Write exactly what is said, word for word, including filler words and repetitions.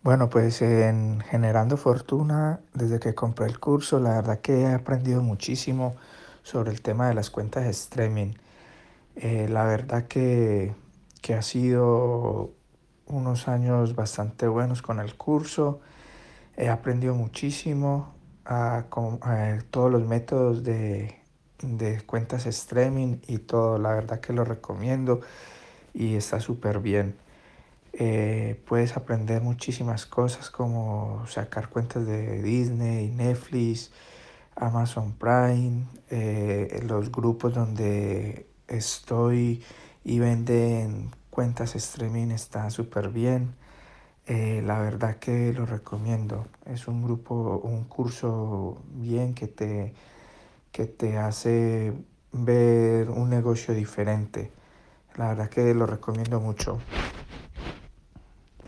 Bueno, pues en Generando Fortuna, desde que compré el curso, la verdad que he aprendido muchísimo sobre el tema de las cuentas streaming. Eh, la verdad que, que ha sido unos años bastante buenos con el curso. He aprendido muchísimo a, com- a todos los métodos de, de cuentas streaming y todo. La verdad que lo recomiendo y está súper bien. Eh, puedes aprender muchísimas cosas como sacar cuentas de Disney, Netflix, Amazon Prime, eh, los grupos donde estoy y venden cuentas streaming está súper bien. Eh, la verdad que lo recomiendo. Es un grupo, un curso bien que te, que te hace ver un negocio diferente. La verdad que lo recomiendo mucho.